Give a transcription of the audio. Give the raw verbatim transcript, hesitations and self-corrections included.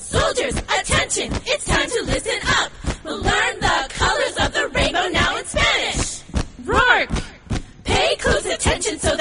Soldiers, attention, it's time to listen up. We'll learn the colors of the rainbow now in Spanish. Rourke, pay close attention so